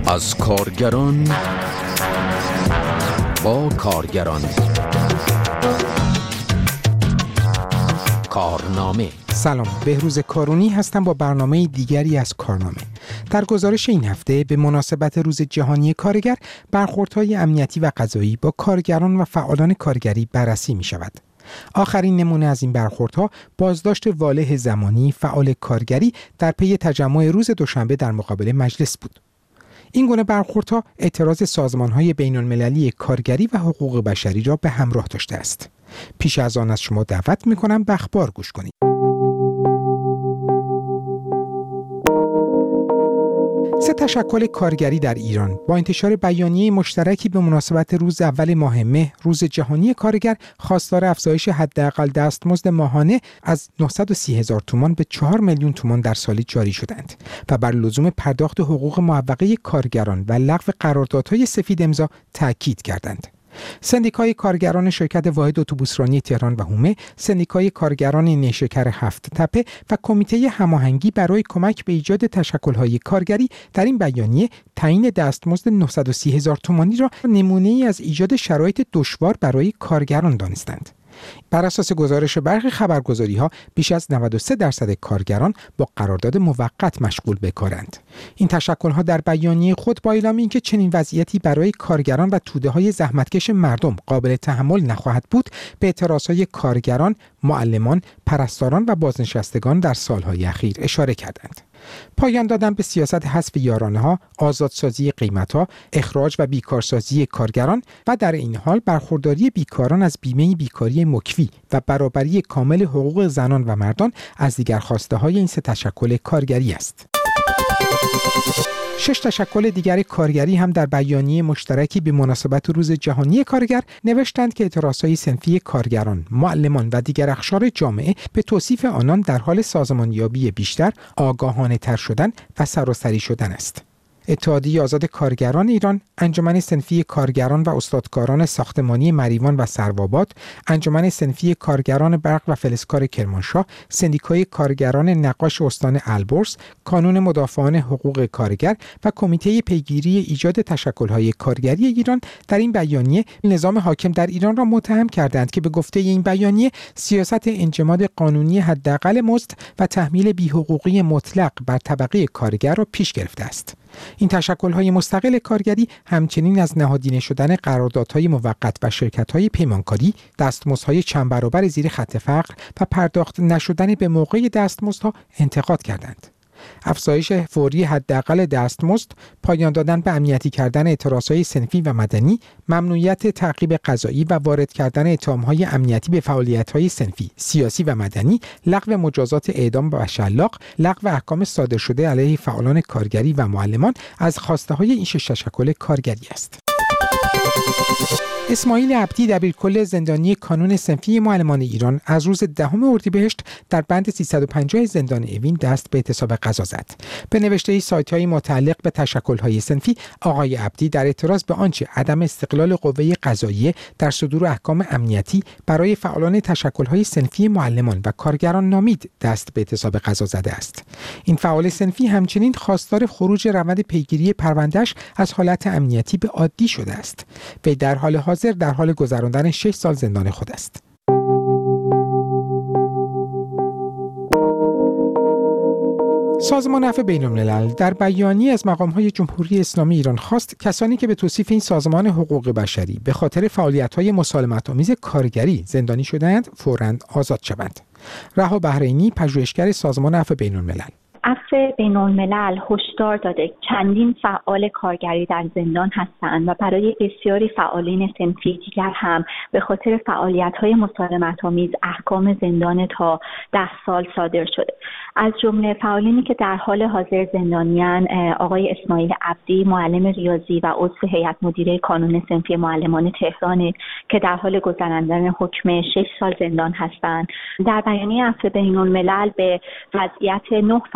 از کارگران با کارگران. کارنامه. سلام، بهروز کارونی هستم با برنامه دیگری از کارنامه. در گزارش این هفته به مناسبت روز جهانی کارگر، برخوردهای امنیتی و قضایی با کارگران و فعالان کارگری بررسی می شود. آخرین نمونه از این برخوردها بازداشت واله زمانی فعال کارگری در پی تجمع روز دوشنبه در مقابل مجلس بود. این گونه برخوردها اعتراض سازمان‌های بین‌المللی کارگری و حقوق بشری را به همراه داشته است. پیش از آن از شما دعوت می‌کنم به اخبار گوش کنید. سه تشکل کارگری در ایران با انتشار بیانیه مشترکی به مناسبت روز اول ماه مه، روز جهانی کارگر، خواستار افزایش حداقل دستمزد ماهانه از 930,000 تومان به 4 میلیون تومان در سال جاری شدند و بر لزوم پرداخت حقوق معوقه کارگران و لغو قراردادهای سفید امضا تاکید کردند. سندیکای کارگران شرکت واحد اتوبوسرانی تهران و هومه، سندیکای کارگران نیشکر هفت تپه و کمیته هماهنگی برای کمک به ایجاد تشکل‌های کارگری در این بیانیه تعیین دستمزد 930,000 تومانی را نمونه‌ای از ایجاد شرایط دشوار برای کارگران دانستند. بر اساس گزارش برخی خبرگزاری‌ها بیش از 93% کارگران با قرارداد موقت مشغول به کارند. این تشکل‌ها در بیانیه خود با اعلام اینکه چنین وضعیتی برای کارگران و توده‌های زحمتکش مردم قابل تحمل نخواهد بود، به اعتراضهای کارگران، معلمان، پرستاران و بازنشستگان در سال‌های اخیر اشاره کردند. پایان دادن به سیاست حذف یارانه‌ها، آزادسازی قیمت‌ها، اخراج و بیکارسازی کارگران و در این حال برخورداری بیکاران از بیمه بیکاری مکفی و برابری کامل حقوق زنان و مردان از دیگر خواسته‌های این سه تشکل کارگری است. 6 تشکل دیگر کارگری هم در بیانیه مشترکی به مناسبت روز جهانی کارگر نوشتند که اعتراضهای صنفی کارگران، معلمان و دیگر اقشار جامعه به توصیف آنان در حال سازمانیابی بیشتر، آگاهانه‌تر شدن و سراسری شدن است. اتحادیه آزاد کارگران ایران، انجمن صنفی کارگران و استادکاران ساختمانی مریوان و سروآباد، انجمن صنفی کارگران برق و فلزکار کرمانشاه، سندیکای کارگران نقاش استان البرز، کانون مدافعان حقوق کارگر و کمیته پیگیری ایجاد تشکل‌های کارگری ایران در این بیانیه نظام حاکم در ایران را متهم کردند که به گفته این بیانیه سیاست انجماد قانونی حداقل مزد و تحمیل بی‌حقوقی مطلق بر طبقه کارگر را پیش گرفته است. این تشکل‌های مستقل کارگری همچنین از نهادینه شدن قراردادهای موقت و شرکت‌های پیمانکاری، دستمزدهای چند برابر زیر خط فقر و پرداخت نشدن به موقع دستمزدها انتقاد کردند. افزایش فوری حداقل دستمزد، پایان دادن به امنیتی کردن اعتراضهای صنفی و مدنی، ممنوعیت تعقیب قضایی و وارد کردن اتهام‌های امنیتی به فعالیت‌های صنفی، سیاسی و مدنی، لغو مجازات اعدام و شلاق، لغو احکام صادر شده علیه فعالان کارگری و معلمان از خواسته‌های این 6 تشکل کارگری است. اسماعیل عبدی، دبیرکل زندانی کانون صنفی معلمان ایران، از روز 10 اردیبهشت در بند 350 زندان اوین دست به اعتصاب قضا زد. به نوشته سایت‌های متعلق به تشکل‌های صنفی، آقای عبدی در اعتراض به آنچه عدم استقلال قوه قضاییه در صدور احکام امنیتی برای فعالان تشکل‌های صنفی معلمان و کارگران نامید، دست به اعتصاب قضا زده است. این فعال صنفی همچنین خواستار خروج روند پیگیری پرونده‌اش از حالت امنیتی به عادی شده است. وی در حال حاضر در حال گذراندن 6 سال زندان خود است. سازمان عفو بین‌الملل در بیانیه از مقام‌های جمهوری اسلامی ایران خواست کسانی که به توصیف این سازمان حقوق بشری به خاطر فعالیت‌های مسالمت‌آمیز کارگری زندانی شده‌اند فوراً آزاد شوند. رها بحرینی، پژوهشگر سازمان عفو بین‌الملل: عفو بین‌الملل هشدار داده چندین فعال کارگری در زندان هستند و برای بسیاری فعالین صنفی دیگر هم به خاطر فعالیت‌های مسالمت‌آمیز احکام زندان تا 10 سال صادر شده. از جمله فعالینی که در حال حاضر زندانیان آقای اسماعیل عبدی، معلم ریاضی و عضو هیئت مدیره کانون صنفی معلمان تهران که در حال گذراندن حکم 6 سال زندان هستند. در بیانیه عفو بین‌الملل به وضعیت 9 فعال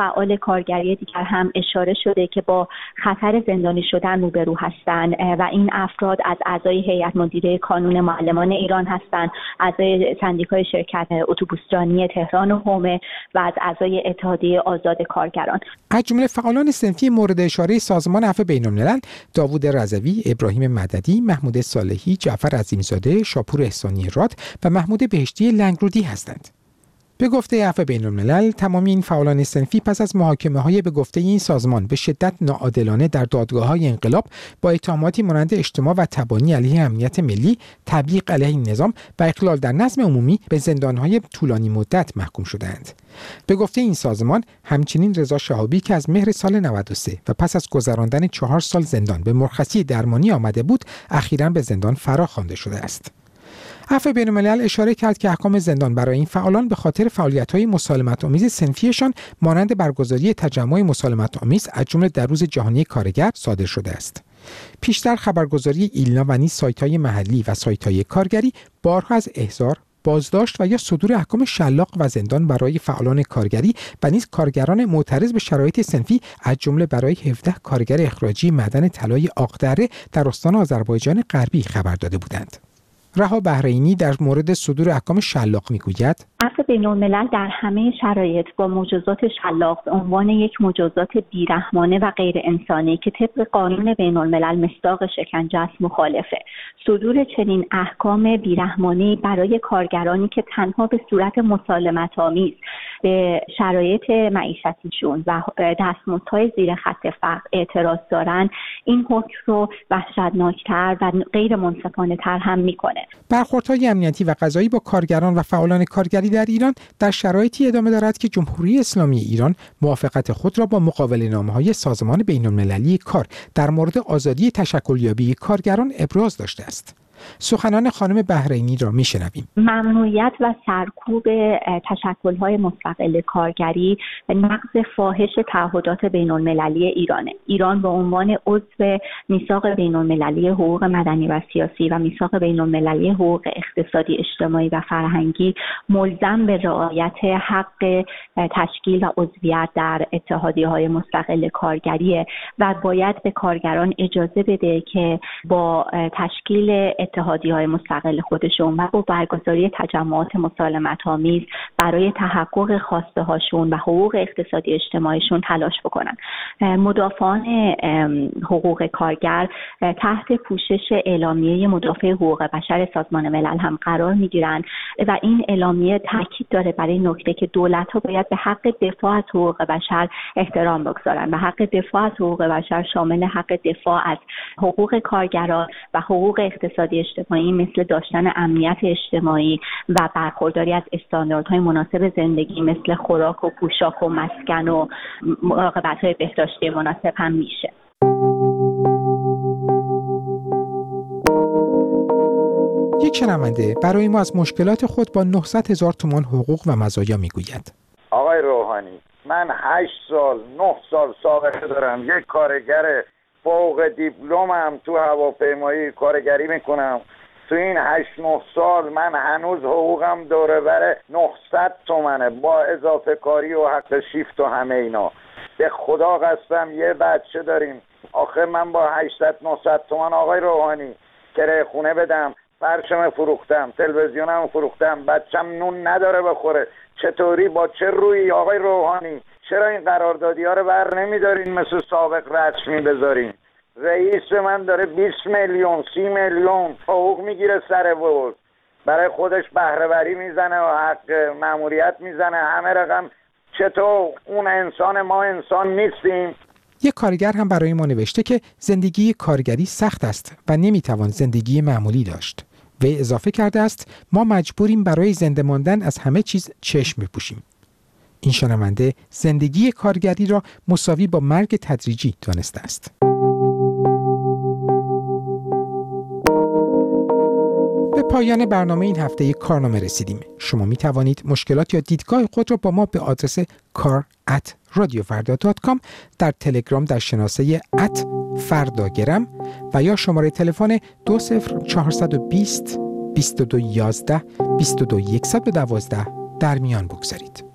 کارگری دیگر هم اشاره شده که با خطر زندانی شدن روبرو هستند و این افراد از اعضای هیئت مدیره کانون معلمان ایران هستند، اعضای سندیکای شرکت اتوبوسرانی تهران و حومه و از اعضای اتحادیه آزاد کارگران. از جمله فعالان صنفی مورد اشاره سازمان عفو بین‌الملل داوود رضوی، ابراهیم مددی، محمود صالحی، جعفر عظیم‌زاده، شاپور احسانی راد و محمود بهشتی لنگرودی هستند. به گفته عفو بین‌الملل، تمام این فعالان صنفی پس از محاکمه‌های به گفته این سازمان به شدت ناعادلانه در دادگاه‌های انقلاب با اتهاماتی مانند اجتماع و تبانی علیه امنیت ملی، تبلیغ علیه النظام و اخلال در نظم عمومی به زندان‌های طولانی مدت محکوم شدند. به گفته این سازمان، همچنین رضا شهابی که از مهر سال 93 و پس از گذراندن 4 سال زندان به مرخصی درمانی آمده بود، اخیراً به زندان فراخوانده شده است. عفو بین‌الملل اشاره کرد که احکام زندان برای این فعالان به خاطر فعالیت‌های مسالمت‌آمیز صنفیشان مانند برگزاری تجمع مسالمت‌آمیز از جمله در روز جهانی کارگر صادر شده است. پیشتر خبرگزاری ایلنا و نیز سایت‌های محلی و سایت‌های کارگری بارها از احضار، بازداشت و یا صدور احکام شلاق و زندان برای فعالان کارگری و نیز کارگران معترض به شرایط صنفی از جمله برای 17 کارگر اخراجی معدن طلای آقدره در استان آذربایجان غربی خبر داده بودند. رها بحرینی در مورد صدور احکام شلاق میگوید: عفو بین‌الملل در همه شرایط با مجازات شلاق به عنوان یک مجازات بیرحمانه و غیر انسانی که طبق قانون بین‌الملل مصداق شکنجه است مخالفه. صدور چنین احکام بیرحمانه برای کارگرانی که تنها به صورت مسالمت‌آمیز به شرایط معیشتیشون و دستمزدهای زیر خط فقر اعتراض دارن، این حکم رو وحشتناکتر و غیر منصفانه تر هم میکنه. برخوردهای امنیتی و قضایی با کارگران و فعالان کارگری در ایران در شرایطی ادامه دارد که جمهوری اسلامی ایران موافقت خود را با مقاوله‌نامه‌های سازمان بین‌المللی کار در مورد آزادی تشکلیابی کارگران ابراز داشته است. سخنان خانم بحرینی را میشنویم. ممنوعیت و سرکوب تشکل‌های مستقل کارگری نقض فاحش تعهدات بین‌المللی ایرانه. ایران به عنوان عضو میثاق بین‌المللی حقوق مدنی و سیاسی و میثاق بین‌المللی حقوق اقتصادی، اجتماعی و فرهنگی ملزم به رعایت حق تشکیل و عضویت در اتحادیه‌های مستقل کارگریه و باید به کارگران اجازه بده که با تشکیل اتحادیه‌های مستقل خودشون و با برگزاری تجمعات مسالمت‌آمیز برای تحقق خواسته هاشون و حقوق اقتصادی اجتماعیشون تلاش بکنن. مدافعان حقوق کارگر تحت پوشش اعلامیه مدافع حقوق بشر سازمان ملل هم قرار میگیرن و این اعلامیه تاکید داره بر این نکته که دولت‌ها باید به حق دفاع از حقوق بشر احترام بگذارن و حق دفاع از حقوق بشر شامل حق دفاع از حقوق کارگران و حقوق اقتصادی اجتماعی مثل داشتن امنیت اجتماعی و برخورداری از استانداردهای مناسب زندگی مثل خوراک و پوشاک و مسکن و مراقبت‌های بهداشتی مناسب هم میشه. یک شنونده برای ما از مشکلات خود با 900,000 تومان حقوق و مزایا میگوید. آقای روحانی، من 8 سال 9 سال سابقه دارم، یک کارگر فوق دیپلمم تو هواپیمایی کارگری میکنم. تو این 8-9 سال من هنوز حقوقم دوره بر 900 تومنه با اضافه کاری و حق شیفت و همه اینا. به خدا قسم یه بچه داریم، آخه من با 800-900 تومن آقای روحانی کرایه خونه بدم، فرشم فروختم، تلویزیونم فروختم، بچم نون نداره بخوره، چطوری با چه روی آقای روحانی؟ چرا این قراردادی ها رو بر نمیدارین مثل سابق رسمی بذارین؟ رئیس من داره 20 میلیون 30 میلیون حقوق میگیره سر ورد، برای خودش بهره وری میزنه و حق ماموریت میزنه همه رقم. چطور اون انسان ما انسان نیستیم؟ یک کارگر هم برای ما نوشته که زندگی کارگری سخت است و نمیتوان زندگی معمولی داشت. و اضافه کرده است ما مجبوریم برای زنده ماندن از همه چیز چشم بپوشیم. این شنونده زندگی کارگری را مساوی با مرگ تدریجی دانسته است. به پایان برنامه این هفته کارنامه رسیدیم. شما می توانید مشکلات یا دیدگاه خود را با ما به آدرس kar@radiofarda.com در تلگرام در شناسه @فرداگرم و یا شماره تلفن 20420 2211 22112 در میان بگذارید.